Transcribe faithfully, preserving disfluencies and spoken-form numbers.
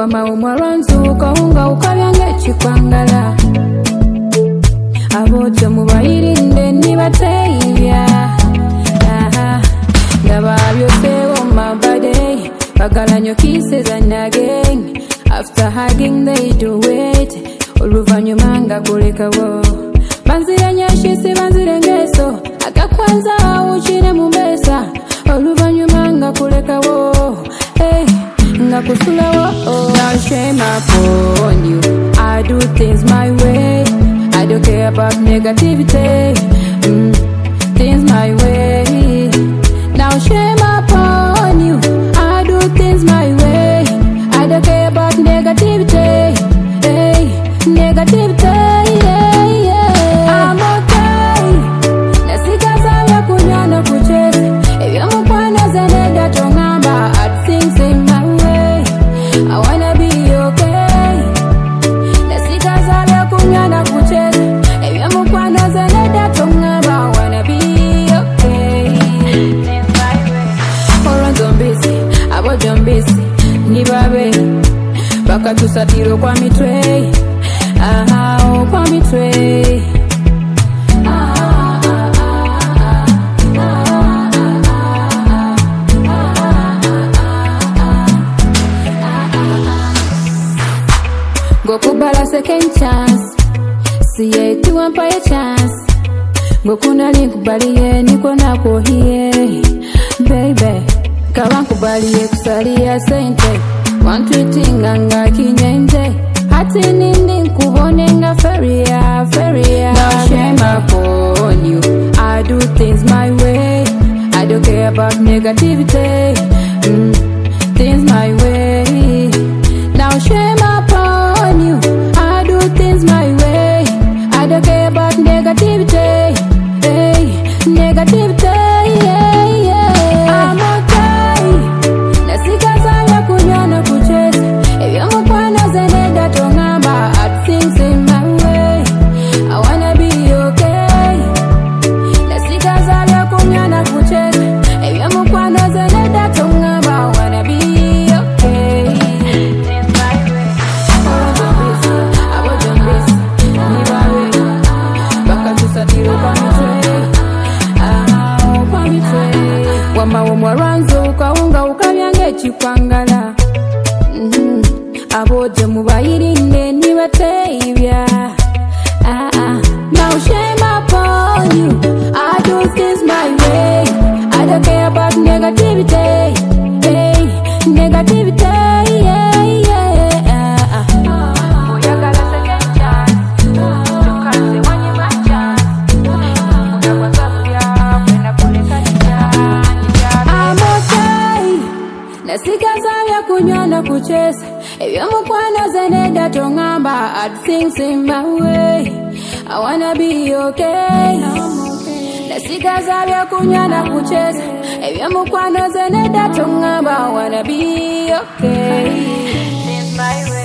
Wama umwaranzu ukahunga ukabyange chikwangala Abojo mubayirinde nibateyibya Ngababyo sebo mabade Bagalanyo kisses and again After hugging they do it Oluvanyuma nga kuleka wo Banzire nyashisi banzire ngeso Akakwanza uchine mumesa Oluvanyuma nga kuleka wo Hey, nga kusula wo Now shame upon you I do things my way I don't care about negativity mm, Things my way Now shame upon you I do things my way I don't care about negativity Hey, negativity yeah, yeah. I'm okay Nasikaza ya kunyana kucheza Evya mukwana zaneda tongamba At things in my way I wanna be okay Nasikaza ya kunyana kucheza Evya mukwana zaneda tongamba I wanna be okay Things my way Oro zombisi, abo zombisi Nibabe Baka tusatiro kwa mitwe Aha, oh, kwa mitwe Gokubala second chance Siye tuwampa ya chance Gokuna linkubaliye niko nako hiye Baby Kawankubaliye kusalia sente Wantwitinga nga kinyenje Hati nindi nkubone nga feria, feria Now shame upon you I do things my way I don't care about negativity mm, Things my way Now shame upon you I do things my way I don't care about negativity Hey, negativity yeah, yeah. I'm okay Nasikaza ya kunyana kucheza Evya mukwana zaneda tongamba At things in my way I wanna be okay Nasikaza ya kunyana kucheza Evya mukwana zaneda tongamba I wanna be okay Things my way Oro zombisi, abo zombisi Nibawe Baka tusatiro kwa mitwe Ah, kwa mitwe Wama umwaranzu ukahunga ukabyange chikwangala mm -hmm. Aboje mubayirinde nibateyibya ah, ah. Now shame upon you I do things my way I don't care about negativity Hey, negativity yeah, yeah ah, ah. Oyagala second chance Tukanze wanyima chance Unawazafya Kwena kuleka I'm okay Nasikaza ya kunyana kucheza Evya mukwana zaneda tongamba At things in my way I wanna be okay Nasikaza ya kunyana kucheza Evya mukwana zaneda tongamba I wanna be okay Things my way